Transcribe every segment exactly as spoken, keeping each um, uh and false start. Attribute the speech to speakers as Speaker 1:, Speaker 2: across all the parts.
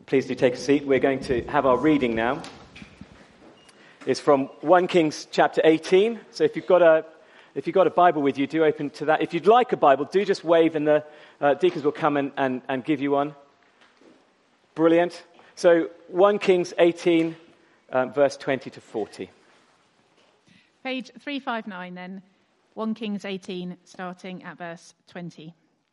Speaker 1: Please do take a seat. We're going to have our reading now. It's from First Kings chapter eighteen. So if you've got a if you've got a Bible with you, do open to that. If you'd like a Bible, do just wave and the uh, deacons will come and, and, and give you one. Brilliant. So First Kings eighteen, um, verse twenty to forty.
Speaker 2: Page three fifty-nine then, First Kings eighteen, starting at verse twenty.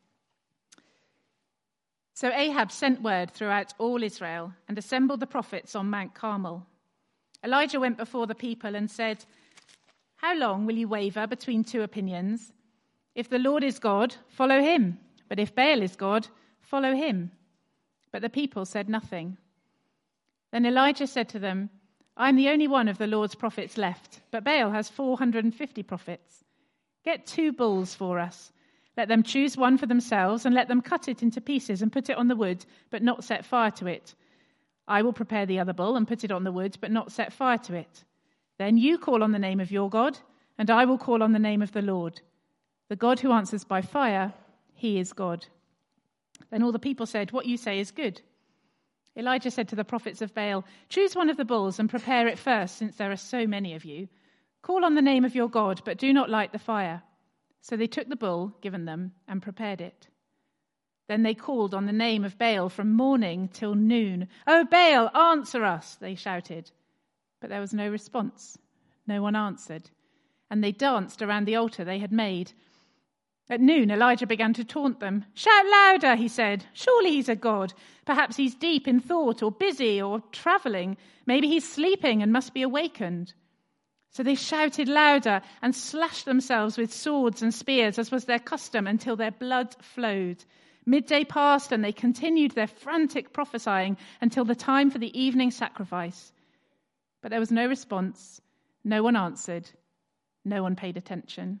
Speaker 2: So Ahab sent word throughout all Israel and assembled the prophets on Mount Carmel. Elijah went before the people and said, "How long will you waver between two opinions? If the Lord is God, follow him. But if Baal is God, follow him." But the people said nothing. Then Elijah said to them, "I am the only one of the Lord's prophets left, but Baal has four hundred fifty prophets. Get two bulls for us. Let them choose one for themselves and let them cut it into pieces and put it on the wood, but not set fire to it. I will prepare the other bull and put it on the wood, but not set fire to it. Then you call on the name of your God, and I will call on the name of the Lord. The God who answers by fire, he is God." Then all the people said, "What you say is good." Elijah said to the prophets of Baal, "Choose one of the bulls and prepare it first, since there are so many of you. Call on the name of your God, but do not light the fire." So they took the bull given them and prepared it. Then they called on the name of Baal from morning till noon. "Oh, Baal, answer us," they shouted. But there was no response. No one answered. And they danced around the altar they had made. At noon, Elijah began to taunt them. "Shout louder," he said. "Surely he's a god. Perhaps he's deep in thought or busy or traveling. Maybe he's sleeping and must be awakened." So they shouted louder and slashed themselves with swords and spears, as was their custom, until their blood flowed. Midday passed, and they continued their frantic prophesying until the time for the evening sacrifice. But there was no response. No one answered. No one paid attention.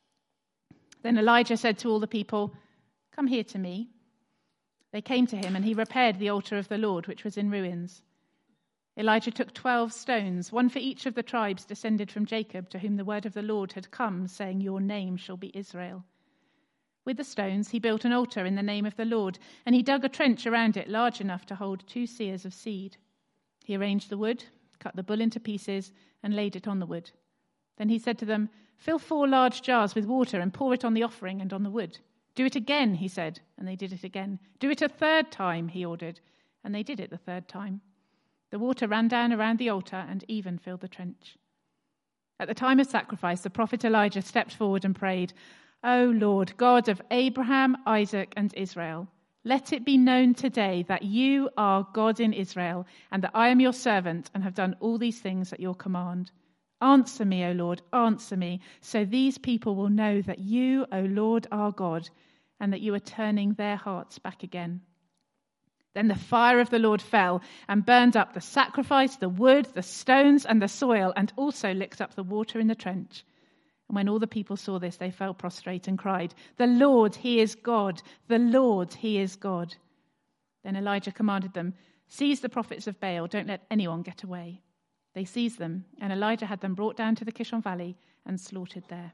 Speaker 2: Then Elijah said to all the people, "Come here to me." They came to him, and he repaired the altar of the Lord, which was in ruins. Elijah took twelve stones, one for each of the tribes descended from Jacob, to whom the word of the Lord had come, saying, "Your name shall be Israel." With the stones he built an altar in the name of the Lord, and he dug a trench around it large enough to hold two seahs of seed. He arranged the wood, cut the bull into pieces, and laid it on the wood. Then he said to them, "Fill four large jars with water and pour it on the offering and on the wood." "Do it again," he said, and they did it again. "Do it a third time," he ordered, and they did it the third time. The water ran down around the altar and even filled the trench. At the time of sacrifice, the prophet Elijah stepped forward and prayed, "O Lord, God of Abraham, Isaac, and Israel, let it be known today that you are God in Israel, and that I am your servant and have done all these things at your command. Answer me, O Lord, answer me, so these people will know that you, O Lord, are God, and that you are turning their hearts back again." Then the fire of the Lord fell and burned up the sacrifice, the wood, the stones, and the soil, and also licked up the water in the trench. And when all the people saw this, they fell prostrate and cried, "The Lord, he is God! The Lord, he is God!" Then Elijah commanded them, "Seize the prophets of Baal, don't let anyone get away." They seized them, and Elijah had them brought down to the Kishon Valley and slaughtered there.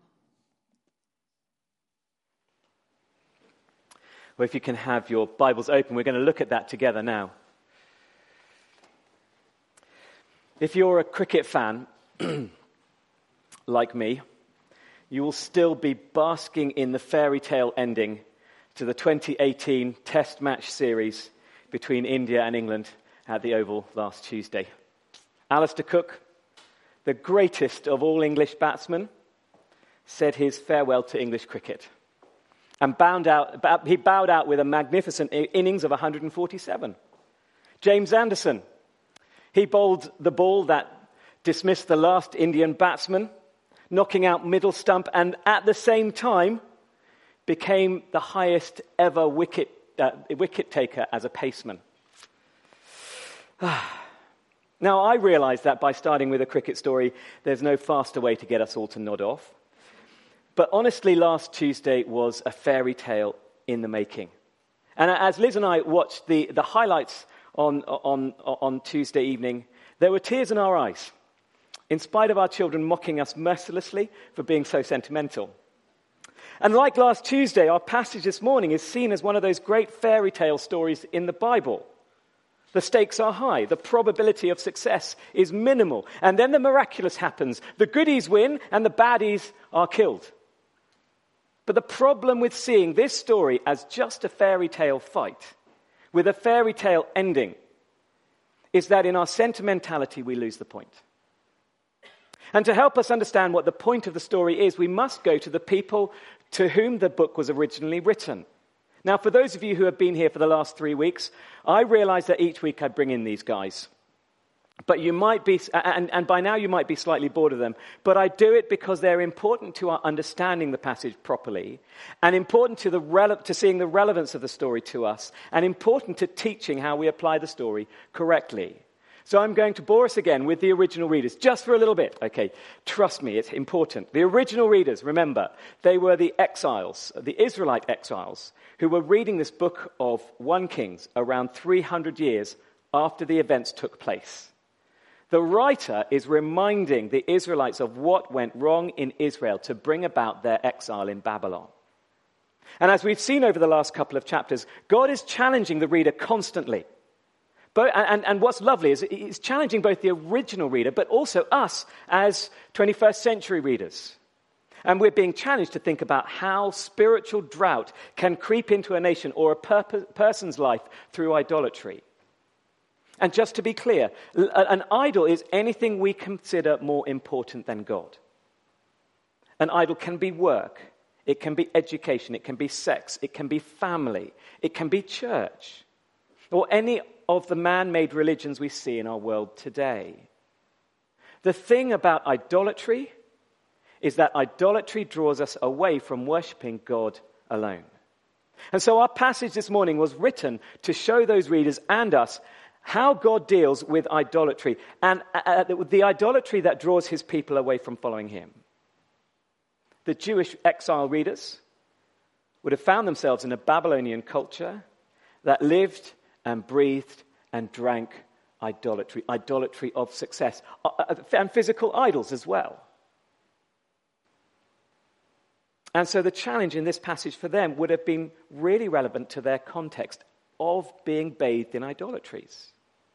Speaker 1: Well, if you can have your Bibles open, we're going to look at that together now. If you're a cricket fan, like me, you will still be basking in the fairy tale ending to the twenty eighteen Test match series between India and England at the Oval last Tuesday. Alistair Cook, the greatest of all English batsmen, said his farewell to English cricket. And bound out, he bowed out with a magnificent innings of one hundred forty-seven. James Anderson, he bowled the ball that dismissed the last Indian batsman, knocking out middle stump, and at the same time became the highest ever wicket, uh, wicket taker as a paceman. Now, I realise that by starting with a cricket story, there's no faster way to get us all to nod off. But honestly, last Tuesday was a fairy tale in the making. And as Liz and I watched the, the highlights on, on, on Tuesday evening, there were tears in our eyes, in spite of our children mocking us mercilessly for being so sentimental. And like last Tuesday, our passage this morning is seen as one of those great fairy tale stories in the Bible. The stakes are high. The probability of success is minimal. And then the miraculous happens. The goodies win and the baddies are killed. But the problem with seeing this story as just a fairy tale fight, with a fairy tale ending, is that in our sentimentality we lose the point. And to help us understand what the point of the story is, we must go to the people to whom the book was originally written. Now, for those of you who have been here for the last three weeks, I realize that each week I bring in these guys. But you might be, and, and by now you might be slightly bored of them, but I do it because they're important to our understanding the passage properly, and important to, the rele- to seeing the relevance of the story to us, and important to teaching how we apply the story correctly. So I'm going to bore us again with the original readers, just for a little bit. Okay, trust me, it's important. The original readers, remember, they were the exiles, the Israelite exiles, who were reading this book of First Kings around three hundred years after the events took place. The writer is reminding the Israelites of what went wrong in Israel to bring about their exile in Babylon. And as we've seen over the last couple of chapters, God is challenging the reader constantly. But, and, and what's lovely is it's challenging both the original reader, but also us as twenty-first century readers. And we're being challenged to think about how spiritual drought can creep into a nation or a per- person's life through idolatry. And just to be clear, an idol is anything we consider more important than God. An idol can be work, it can be education, it can be sex, it can be family, it can be church, or any of the man-made religions we see in our world today. The thing about idolatry is that idolatry draws us away from worshipping God alone. And so our passage this morning was written to show those readers and us how God deals with idolatry, and uh, the idolatry that draws his people away from following him. The Jewish exile readers would have found themselves in a Babylonian culture that lived and breathed and drank idolatry, idolatry of success, uh, and physical idols as well. And so the challenge in this passage for them would have been really relevant to their context of being bathed in idolatries.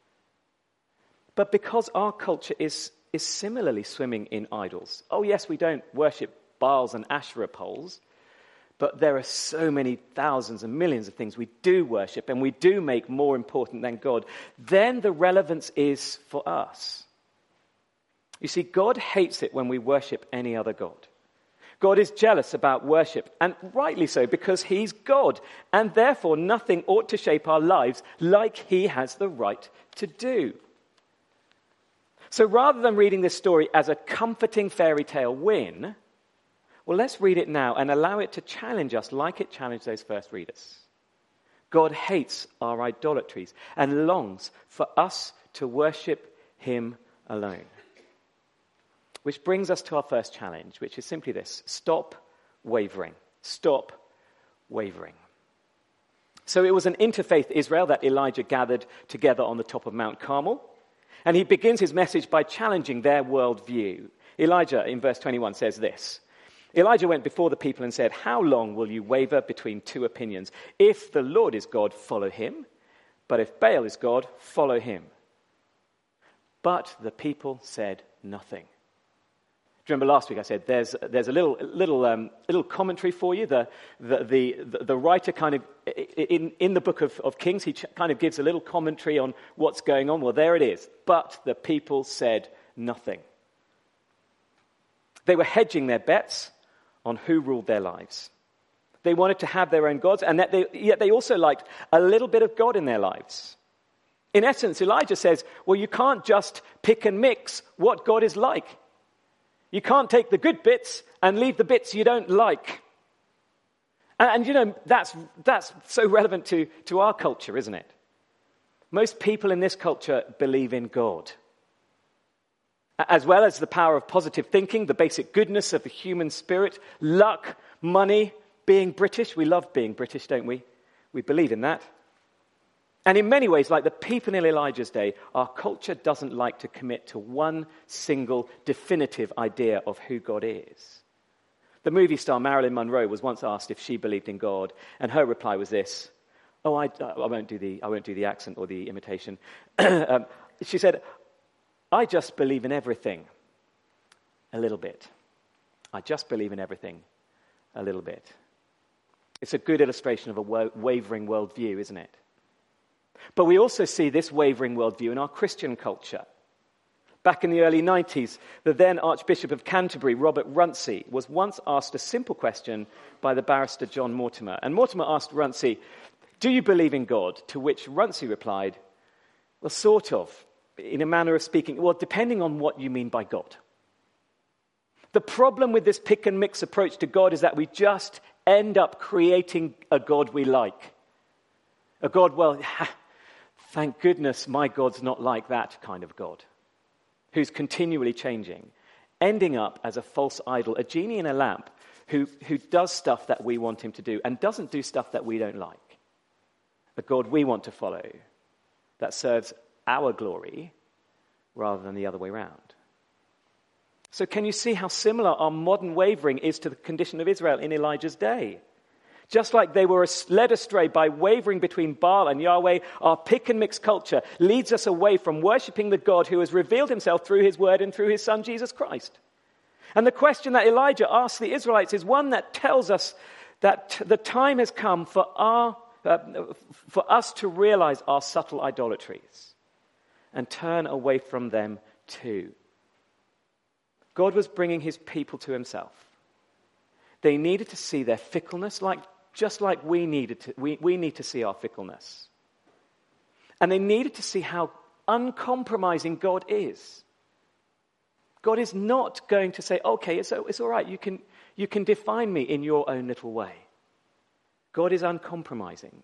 Speaker 1: But because our culture is, is similarly swimming in idols. Oh yes, we don't worship Baals and Asherah poles, but there are so many thousands and millions of things we do worship and we do make more important than God. Then the relevance is for us. You see, God hates it when we worship any other god. God is jealous about worship, and rightly so, because he's God, and therefore nothing ought to shape our lives like he has the right to do. So rather than reading this story as a comforting fairy tale win, well, let's read it now and allow it to challenge us like it challenged those first readers. God hates our idolatries and longs for us to worship him alone. Which brings us to our first challenge, which is simply this: stop wavering. Stop wavering. So it was an interfaith Israel that Elijah gathered together on the top of Mount Carmel. And he begins his message by challenging their worldview. Elijah, in verse twenty-one, says this: Elijah went before the people and said, "How long will you waver between two opinions? If the Lord is God, follow him. But if Baal is God, follow him." But the people said nothing. Do you remember last week I said there's there's a little little um, little commentary for you. The the the, the writer kind of in in the book of, of Kings, he ch- kind of gives a little commentary on what's going on. Well, there it is. But the people said nothing. They were hedging their bets on who ruled their lives. They wanted to have their own gods, and that they, yet they also liked a little bit of God in their lives. In essence, Elijah says, well, you can't just pick and mix what God is like. You can't take the good bits and leave the bits you don't like. And, and you know, that's that's so relevant to, to our culture, isn't it? Most people in this culture believe in God, as well as the power of positive thinking, the basic goodness of the human spirit, luck, money, being British. We love being British, don't we? We believe in that. And in many ways, like the people in Elijah's day, our culture doesn't like to commit to one single definitive idea of who God is. The movie star Marilyn Monroe was once asked if she believed in God, and her reply was this: Oh, I, I won't do the I won't do the accent or the imitation. um, she said, I just believe in everything a little bit. I just believe in everything a little bit. It's a good illustration of a wa- wavering worldview, isn't it? But we also see this wavering worldview in our Christian culture. Back in the early nineties, the then Archbishop of Canterbury, Robert Runcie, was once asked a simple question by the barrister John Mortimer. And Mortimer asked Runcie, do you believe in God? To which Runcie replied, well, sort of, in a manner of speaking, well, depending on what you mean by God. The problem with this pick and mix approach to God is that we just end up creating a God we like. A God, well, thank goodness my God's not like that kind of God, who's continually changing, ending up as a false idol, a genie in a lamp who, who does stuff that we want him to do and doesn't do stuff that we don't like. A God we want to follow that serves our glory rather than the other way around. So can you see how similar our modern wavering is to the condition of Israel in Elijah's day? Just like they were led astray by wavering between Baal and Yahweh, our pick and mix culture leads us away from worshipping the God who has revealed himself through his word and through his son Jesus Christ. And the question that Elijah asks the Israelites is one that tells us that the time has come for our uh, for us to realize our subtle idolatries and turn away from them too. God was bringing his people to himself. They needed to see their fickleness, like just like we needed to, we, we need to see our fickleness. And they needed to see how uncompromising God is. God is not going to say, okay, it's, it's all right, you can, you can define me in your own little way. God is uncompromising.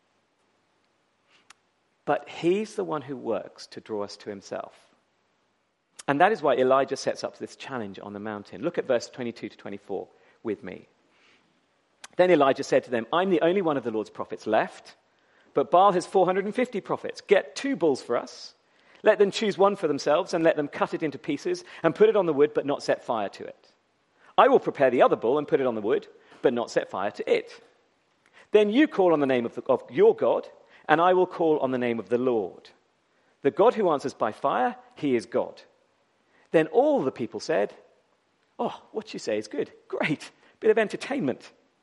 Speaker 1: But he's the one who works to draw us to himself. And that is why Elijah sets up this challenge on the mountain. Look at verse twenty-two to twenty-four with me. Then Elijah said to them, I'm the only one of the Lord's prophets left, but Baal has four hundred fifty prophets. Get two bulls for us. Let them choose one for themselves and let them cut it into pieces and put it on the wood, but not set fire to it. I will prepare the other bull and put it on the wood, but not set fire to it. Then you call on the name of, the, of your God, and I will call on the name of the Lord. The God who answers by fire, he is God. Then all the people said, oh, what you say is good. Great. Bit of entertainment.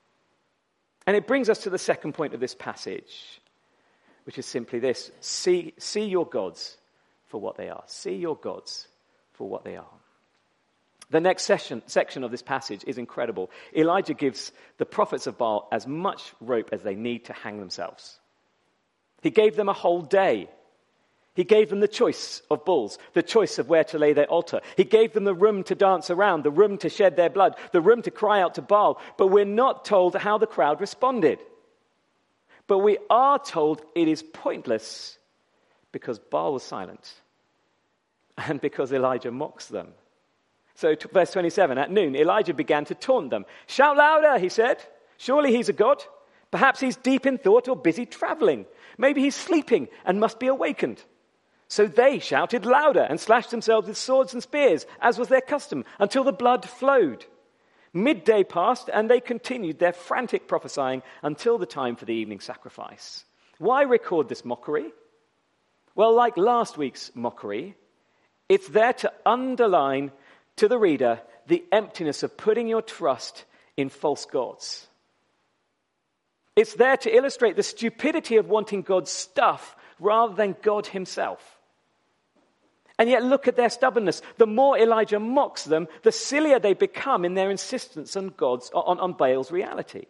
Speaker 1: And it brings us to the second point of this passage, which is simply this. See, see your gods for what they are. See your gods for what they are. The next session, section of this passage is incredible. Elijah gives the prophets of Baal as much rope as they need to hang themselves. He gave them a whole day. He gave them the choice of bulls, the choice of where to lay their altar. He gave them the room to dance around, the room to shed their blood, the room to cry out to Baal. But we're not told how the crowd responded. But we are told it is pointless because Baal was silent and because Elijah mocks them. So to verse twenty-seven, at noon, Elijah began to taunt them. Shout louder, he said. Surely he's a god. Perhaps he's deep in thought or busy traveling. Maybe he's sleeping and must be awakened. So they shouted louder and slashed themselves with swords and spears, as was their custom, until the blood flowed. Midday passed, and they continued their frantic prophesying until the time for the evening sacrifice. Why record this mockery? Well, like last week's mockery, it's there to underline to the reader the emptiness of putting your trust in false gods. It's there to illustrate the stupidity of wanting God's stuff rather than God himself. And yet look at their stubbornness. The more Elijah mocks them, the sillier they become in their insistence on God's, on, on Baal's reality.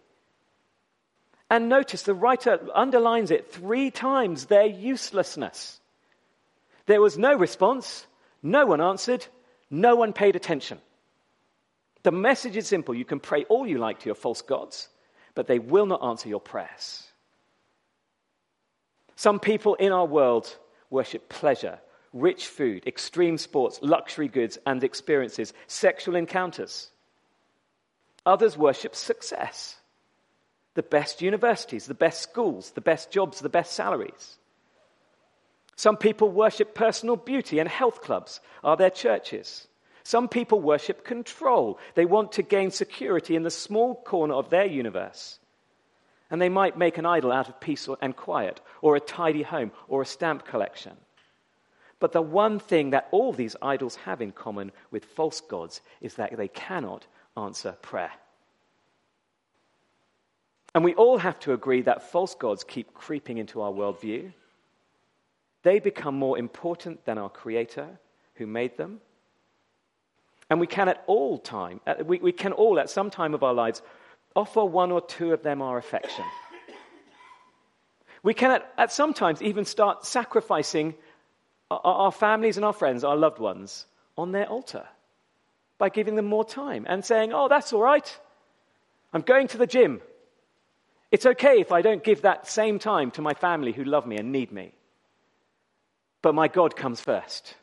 Speaker 1: And notice the writer underlines it three times, their uselessness. There was no response, no one answered, no one paid attention. The message is simple. You can pray all you like to your false gods, but they will not answer your prayers. Some people in our world worship pleasure, rich food, extreme sports, luxury goods and experiences, sexual encounters. Others worship success, the best universities, the best schools, the best jobs, the best salaries. Some people worship personal beauty, and health clubs are their churches. Some people worship control. They want to gain security in the small corner of their universe. And they might make an idol out of peace and quiet, or a tidy home, or a stamp collection. But the one thing that all these idols have in common with false gods is that they cannot answer prayer. And we all have to agree that false gods keep creeping into our worldview. They become more important than our Creator who made them. And we can at all time, we, we can all at some time of our lives offer one or two of them our affection. We can at, at some times even start sacrificing our, our families and our friends, our loved ones, on their altar by giving them more time and saying, oh, that's all right. I'm going to the gym. It's okay if I don't give that same time to my family who love me and need me. But my God comes first.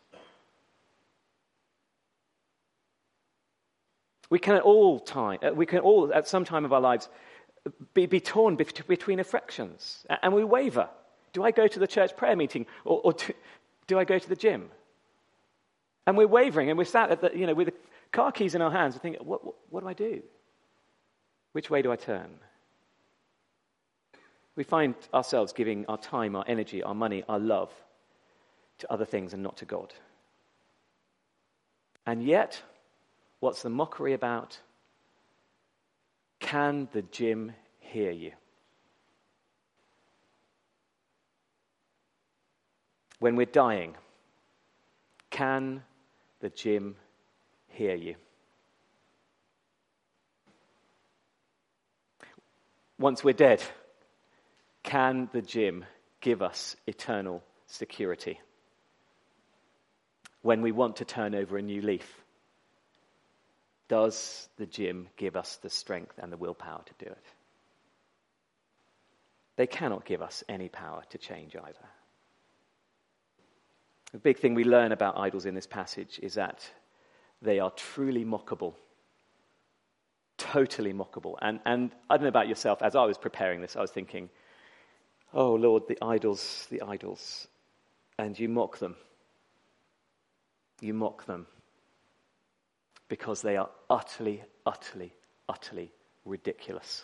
Speaker 1: We can at all time, we can all at some time of our lives be, be torn between affections, and we waver. Do I go to the church prayer meeting, or, or do, do I go to the gym? And we're wavering, and we're sat at the, you know, with the car keys in our hands, and thinking, what, what, what do I do? Which way do I turn? We find ourselves giving our time, our energy, our money, our love to other things and not to God. And yet, what's the mockery about? Can the gym hear you? When we're dying, can the gym hear you? Once we're dead, can the gym give us eternal security? When we want to turn over a new leaf, does the gym give us the strength and the willpower to do it? They cannot give us any power to change either. The big thing we learn about idols in this passage is that they are truly mockable. Totally mockable. And, and I don't know about yourself, as I was preparing this, I was thinking, oh Lord, the idols, the idols. And you mock them. You mock them. Because they are utterly, utterly, utterly ridiculous.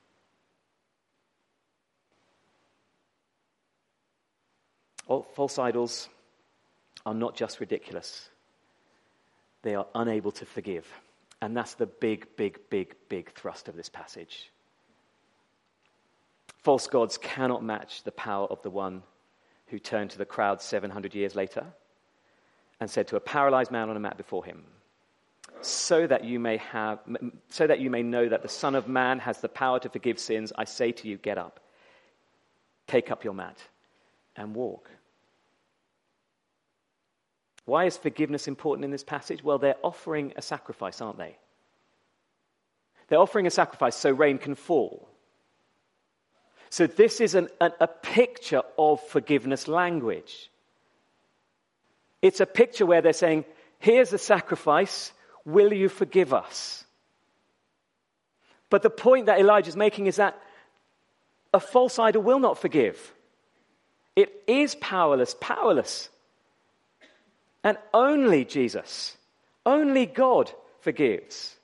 Speaker 1: Oh, false idols are not just ridiculous. They are unable to forgive. And that's the big, big, big, big thrust of this passage. False gods cannot match the power of the one who turned to the crowd seven hundred years later and said to a paralyzed man on a mat before him, So that you may have, so that you may know that the Son of Man has the power to forgive sins, I say to you, get up, take up your mat, and walk. Why is forgiveness important in this passage? Well, they're offering a sacrifice, aren't they? They're offering a sacrifice so rain can fall. So this is an, an, a picture of forgiveness language. It's a picture where they're saying, here's the sacrifice. Will you forgive us? But the point that Elijah's making is that a false idol will not forgive. It is powerless, powerless. And only Jesus, only God forgives.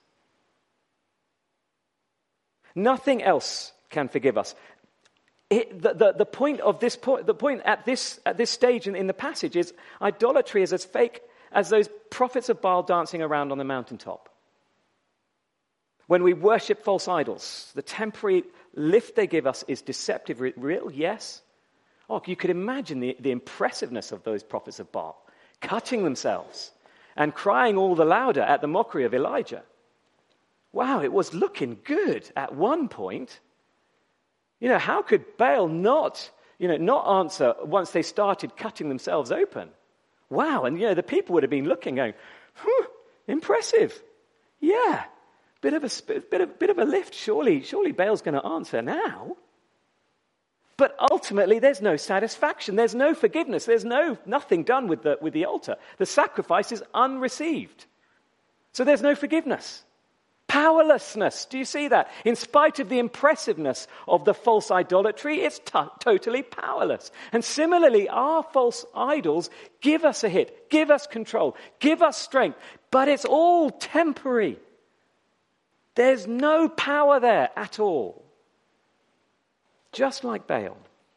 Speaker 1: Nothing else can forgive us. It, the, the, the point of this point, the point at this at this stage in, in the passage is idolatry is as fake as those prophets of Baal dancing around on the mountaintop. When we worship false idols, the temporary lift they give us is deceptive. Real, yes. Oh, you could imagine the, the impressiveness of those prophets of Baal, cutting themselves and crying all the louder at the mockery of Elijah. Wow, it was looking good at one point. You know, how could Baal not, you know, not answer once they started cutting themselves open? Wow, and you know, the people would have been looking, going, "Whew, impressive. Yeah, bit of a bit of bit of a lift. Surely, surely Baal's going to answer now." But ultimately, there's no satisfaction. There's no forgiveness. There's no nothing done with the with the altar. The sacrifice is unreceived. So there's no forgiveness. Powerlessness. Do you see that? In spite of the impressiveness of the false idolatry, it's t- totally powerless. And similarly, our false idols give us a hit, give us control, give us strength, but it's all temporary. There's no power there at all. just like Baal.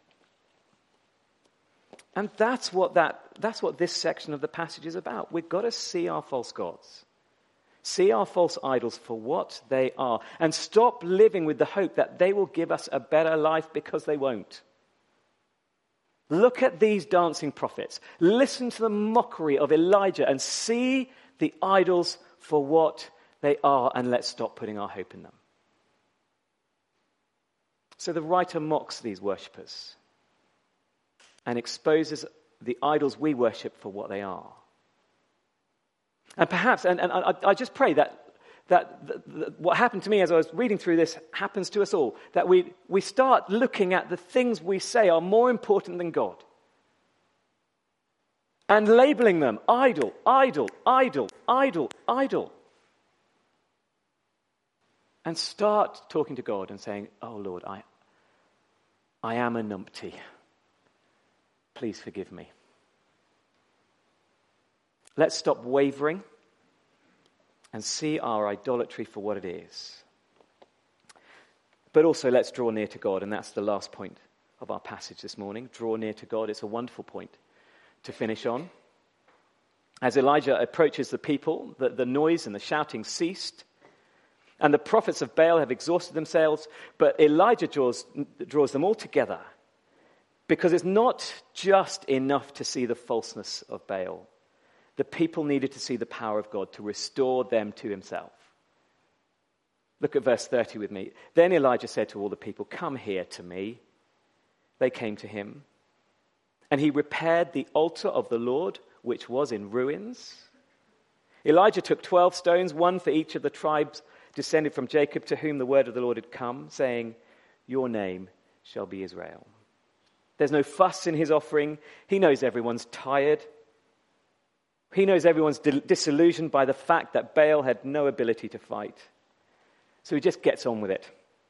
Speaker 1: And that's what that that's what this section of the passage is about. We've got to see our false gods. See our false idols for what they are. And stop living with the hope that they will give us a better life, because they won't. Look at these dancing prophets. Listen to the mockery of Elijah and see the idols for what they are, and let's stop putting our hope in them. So the writer mocks these worshippers and exposes the idols we worship for what they are. And perhaps, and, and I, I just pray that that the, the, what happened to me as I was reading through this happens to us all, that we, we start looking at the things we say are more important than God. And labeling them idol, idol, idol, idol, idol. And start talking to God and saying, oh Lord, I, I am a numpty. Please forgive me. Let's stop wavering and see our idolatry for what it is. But also let's draw near to God, and that's the last point of our passage this morning. Draw near to God. It's a wonderful point to finish on. As Elijah approaches the people, the, the noise and the shouting ceased, and the prophets of Baal have exhausted themselves, but Elijah draws, draws them all together, because it's not just enough to see the falseness of Baal. The people needed to see the power of God to restore them to himself. Look at verse thirty with me. Then Elijah said to all the people, come here to me. They came to him, and he repaired the altar of the Lord, which was in ruins. Elijah took twelve stones, one for each of the tribes descended from Jacob, to whom the word of the Lord had come, saying, your name shall be Israel. There's no fuss in his offering. He knows everyone's tired. He knows everyone's disillusioned by the fact that Baal had no ability to fight. So he just gets on with it.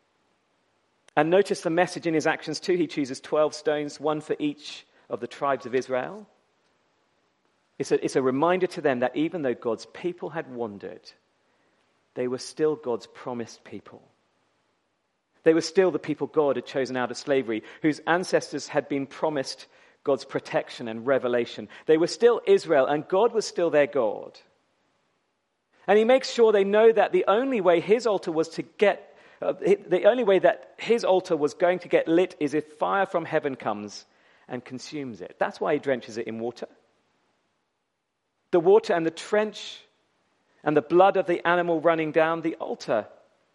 Speaker 1: And notice the message in his actions too. He chooses twelve stones, one for each of the tribes of Israel. It's a, it's a reminder to them that even though God's people had wandered, they were still God's promised people. They were still the people God had chosen out of slavery, whose ancestors had been promised God's protection and revelation. They were still Israel, and God was still their God. And he makes sure they know that the only way his altar was to get, uh, the only way that his altar was going to get lit is if fire from heaven comes and consumes it. That's why he drenches it in water. The water and the trench and the blood of the animal running down the altar,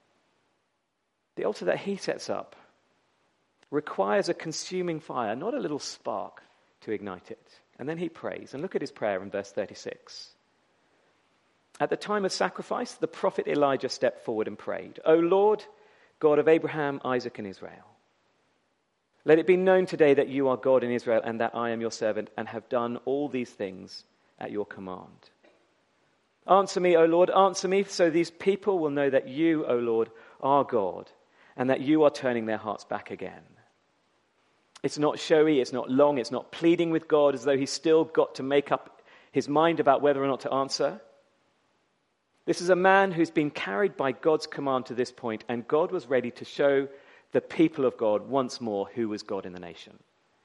Speaker 1: the altar that he sets up, requires a consuming fire, not a little spark to ignite it. And then he prays. And look at his prayer in verse thirty-six. At the time of sacrifice, the prophet Elijah stepped forward and prayed, O Lord, God of Abraham, Isaac, and Israel, let it be known today that you are God in Israel, and that I am your servant, and have done all these things at your command. Answer me, O Lord, answer me, so these people will know that you, O Lord, are God, and that you are turning their hearts back again. It's not showy, it's not long, it's not pleading with God as though he's still got to make up his mind about whether or not to answer. This is a man who's been carried by God's command to this point, and God was ready to show the people of God once more who was God in the nation.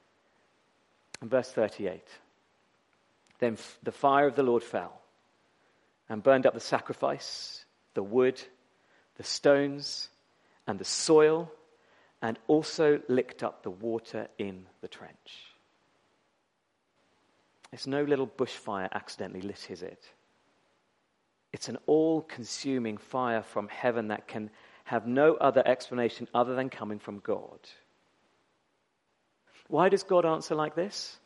Speaker 1: And verse thirty-eight. Then the fire of the Lord fell and burned up the sacrifice, the wood, the stones, and the soil, and also licked up the water in the trench. It's no little bushfire accidentally lit, is it? It's an all-consuming fire from heaven that can have no other explanation other than coming from God. Why does God answer like this?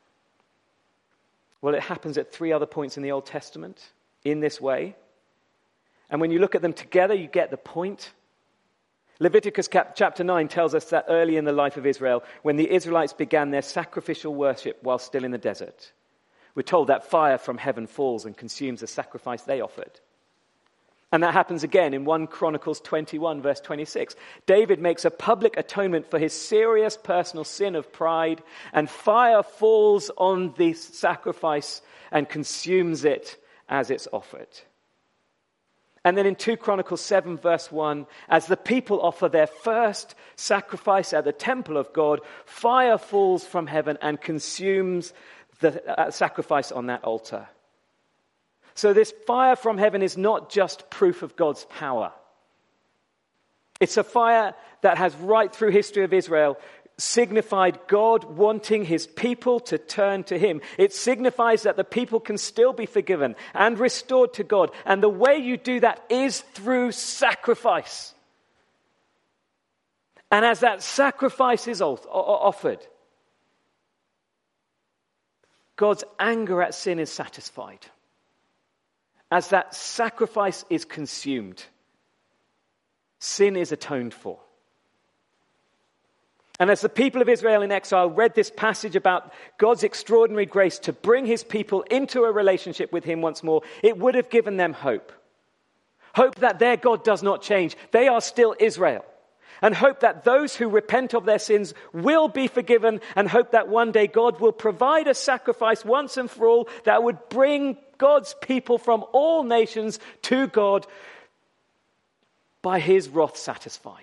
Speaker 1: Well, it happens at three other points in the Old Testament in this way. And when you look at them together, you get the point. Leviticus chapter nine tells us that early in the life of Israel, when the Israelites began their sacrificial worship while still in the desert, we're told that fire from heaven falls and consumes the sacrifice they offered. And that happens again in First Chronicles twenty-one, verse twenty-six. David makes a public atonement for his serious personal sin of pride, and fire falls on the sacrifice and consumes it as it's offered. And then in Second Chronicles seven verse one, as the people offer their first sacrifice at the temple of God, fire falls from heaven and consumes the uh, sacrifice on that altar. So this fire from heaven is not just proof of God's power. It's a fire that has right through history of Israel signified God wanting his people to turn to him. It signifies that the people can still be forgiven and restored to God. And the way you do that is through sacrifice. And as that sacrifice is offered, God's anger at sin is satisfied. As that sacrifice is consumed, sin is atoned for. And as the people of Israel in exile read this passage about God's extraordinary grace to bring his people into a relationship with him once more, it would have given them hope. Hope that their God does not change. They are still Israel. And hope that those who repent of their sins will be forgiven, and hope that one day God will provide a sacrifice once and for all that would bring God's people from all nations to God by his wrath satisfied.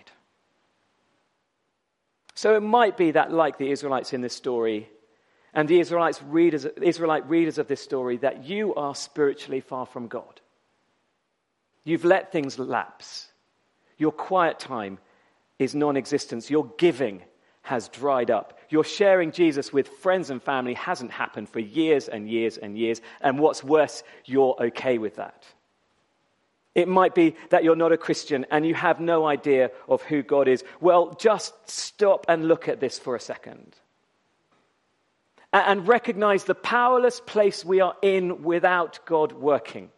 Speaker 1: So it might be that, like the Israelites in this story, and the Israelites readers, Israelite readers of this story, that you are spiritually far from God. You've let things lapse. Your quiet time is non-existent. Your giving has dried up. Your sharing Jesus with friends and family hasn't happened for years and years and years. And what's worse, you're okay with that. It might be that you're not a Christian and you have no idea of who God is. Well, just stop and look at this for a second. And recognize the powerless place we are in without God working.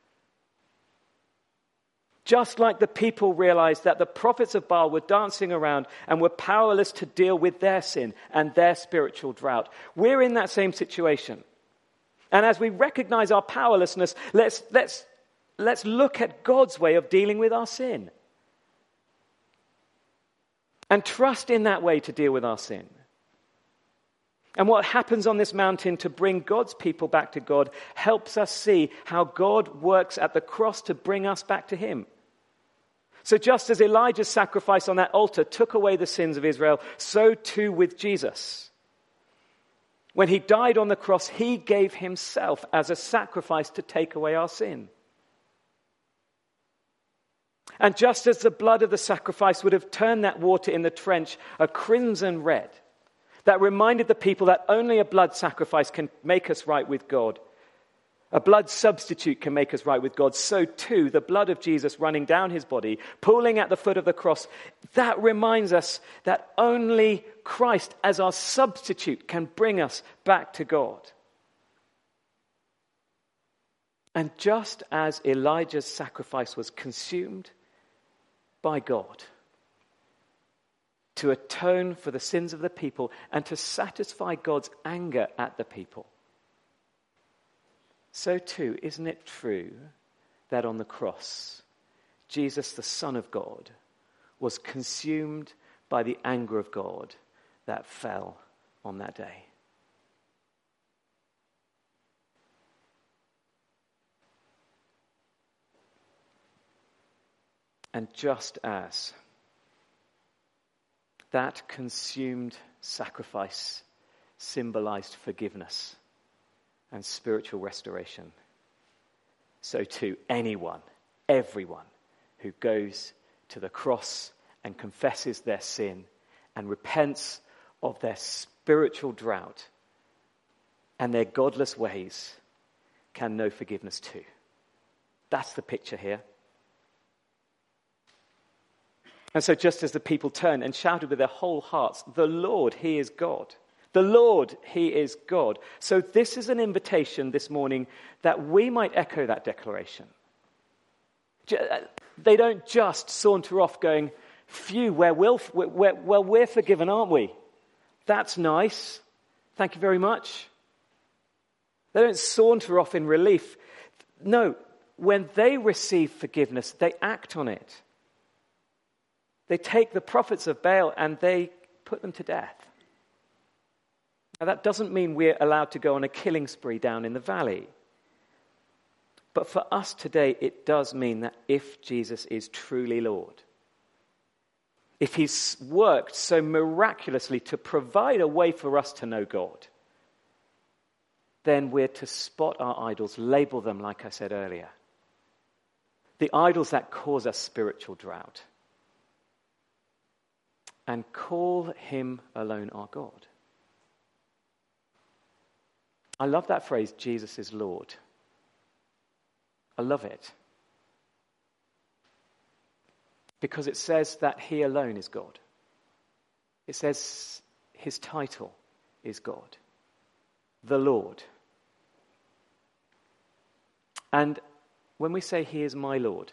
Speaker 1: Just like the people realized that the prophets of Baal were dancing around and were powerless to deal with their sin and their spiritual drought. We're in that same situation. And as we recognize our powerlessness, let's, let's, let's look at God's way of dealing with our sin. And trust in that way to deal with our sin. And what happens on this mountain to bring God's people back to God helps us see how God works at the cross to bring us back to him. So just as Elijah's sacrifice on that altar took away the sins of Israel, so too with Jesus. When he died on the cross, he gave himself as a sacrifice to take away our sin. And just as the blood of the sacrifice would have turned that water in the trench a crimson red, that reminded the people that only a blood sacrifice can make us right with God, a blood substitute can make us right with God, so too the blood of Jesus running down his body, pooling at the foot of the cross, that reminds us that only Christ as our substitute can bring us back to God. And just as Elijah's sacrifice was consumed by God to atone for the sins of the people and to satisfy God's anger at the people, so too, isn't it true that on the cross, Jesus, the Son of God, was consumed by the anger of God that fell on that day? And just as that consumed sacrifice symbolized forgiveness and spiritual restoration, so too anyone, everyone who goes to the cross and confesses their sin and repents of their spiritual drought and their godless ways can know forgiveness too. That's the picture here. And so just as the people turned and shouted with their whole hearts, "The Lord, he is God. The Lord, he is God." So this is an invitation this morning that we might echo that declaration. They don't just saunter off going, "Phew, we're, we're, we're, well, we're forgiven, aren't we? That's nice. Thank you very much." They don't saunter off in relief. No, when they receive forgiveness, they act on it. They take the prophets of Baal and they put them to death. Now, that doesn't mean we're allowed to go on a killing spree down in the valley. But for us today, it does mean that if Jesus is truly Lord, if he's worked so miraculously to provide a way for us to know God, then we're to spot our idols, label them, like I said earlier. The idols that cause us spiritual drought. And call him alone our God. I love that phrase, Jesus is Lord. I love it. Because it says that he alone is God. It says his title is God. The Lord. And when we say he is my Lord,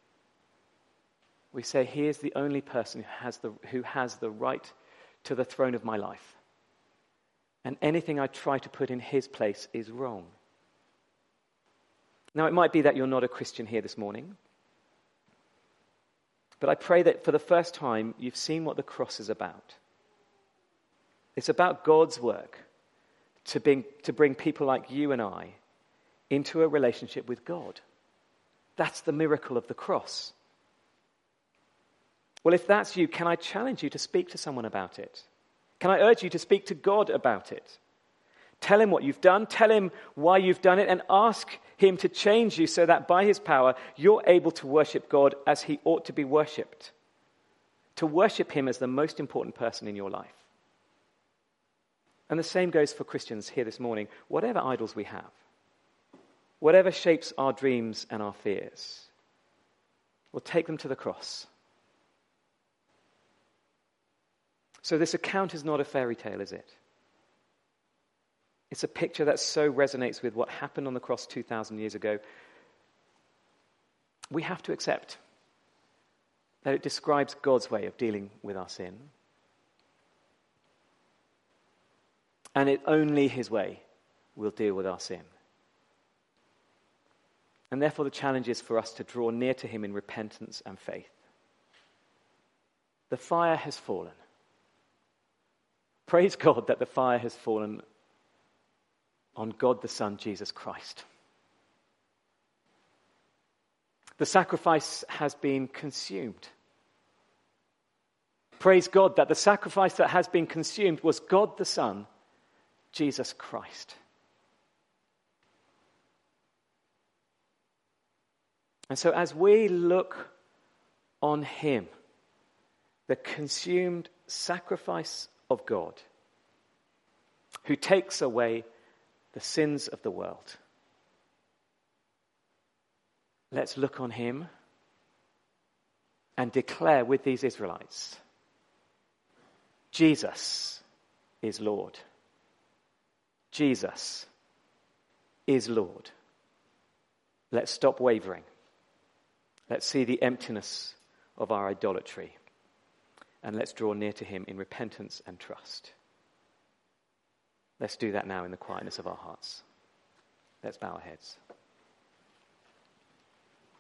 Speaker 1: we say he is the only person who has the, who has the right to the throne of my life. And anything I try to put in his place is wrong. Now, it might be that you're not a Christian here this morning. But I pray that for the first time, you've seen what the cross is about. It's about God's work to bring, to bring people like you and I into a relationship with God. That's the miracle of the cross. Well, if that's you, can I challenge you to speak to someone about it? Can I urge you to speak to God about it? Tell him what you've done, tell him why you've done it, and ask him to change you so that by his power, you're able to worship God as he ought to be worshipped. To worship him as the most important person in your life. And the same goes for Christians here this morning. Whatever idols we have, whatever shapes our dreams and our fears, we'll take them to the cross. So this account is not a fairy tale, is it? It's a picture that so resonates with what happened on the cross two thousand years ago. We have to accept that it describes God's way of dealing with our sin. And it only his way will deal with our sin. And therefore the challenge is for us to draw near to him in repentance and faith. The fire has fallen. Praise God that the fire has fallen on God the Son, Jesus Christ. The sacrifice has been consumed. Praise God that the sacrifice that has been consumed was God the Son, Jesus Christ. And so as we look on him, the consumed sacrifice of God, who takes away the sins of the world, let's look on him and declare with these Israelites, Jesus is Lord. Jesus is Lord. Let's stop wavering. Let's see the emptiness of our idolatry. And let's draw near to him in repentance and trust. Let's do that now in the quietness of our hearts. Let's bow our heads.